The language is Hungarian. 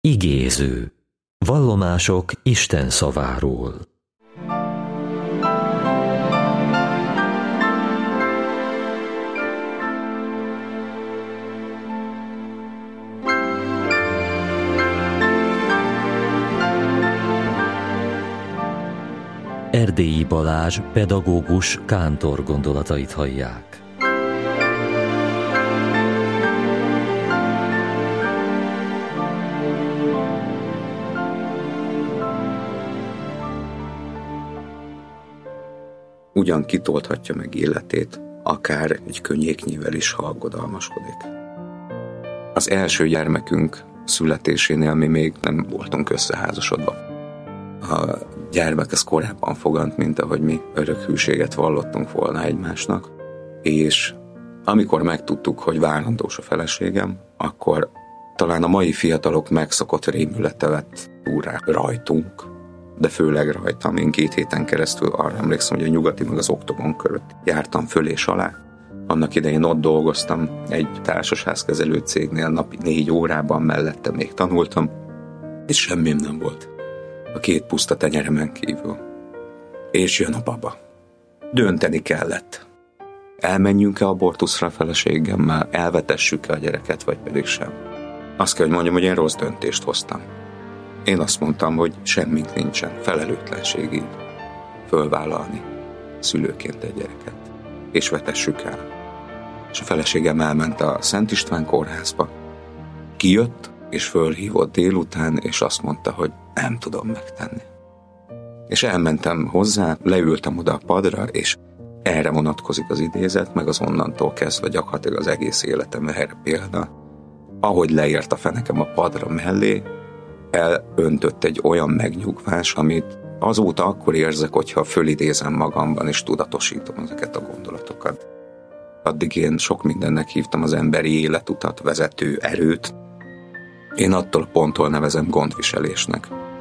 Igéző. Vallomások Isten szaváról. Erdélyi Balázs pedagógus kántor gondolatait hallják. Ugyan kitolthatja meg életét, akár egy könnyéknyivel is, ha aggodalmaskodik. Az első gyermekünk születésénél mi még nem voltunk összeházasodva. A gyermek ez korábban fogant, mint ahogy mi örök hűséget vallottunk volna egymásnak, és amikor megtudtuk, hogy várandós a feleségem, akkor talán a mai fiatalok megszokott rémülete vett úrrá rajtunk, de főleg rajtam. Én 2 héten keresztül arra emlékszem, hogy a Nyugati meg az Oktogon körött jártam föl és alá. Annak idején ott dolgoztam egy társasházkezelő cégnél, napi 4 órában, mellette még tanultam, és semmim nem volt a 2 puszta tenyeremen kívül. És jön a baba. Dönteni kellett. Elmenjünk-e abortuszra a feleségemmel, elvetessük-e a gyereket, vagy pedig sem. Azt kell, hogy mondjam, hogy én rossz döntést hoztam. Én azt mondtam, hogy semmink nincsen, felelőtlenség így fölvállalni szülőként egy gyereket, és vetessük el. És a feleségem elment a Szent István kórházba, kijött, és fölhívott délután, és azt mondta, hogy nem tudom megtenni. És elmentem hozzá, leültem oda a padra, és erre vonatkozik az idézet, meg az onnantól kezdve gyakorlatilag az egész életem erre példa. Ahogy leért a fenekem a padra mellé, elöntött egy olyan megnyugvás, amit azóta akkor érzek, hogyha fölidézem magamban, és tudatosítom ezeket a gondolatokat. Addig én sok mindennek hívtam az emberi életutat, vezető erőt. Én attól a ponttól nevezem gondviselésnek.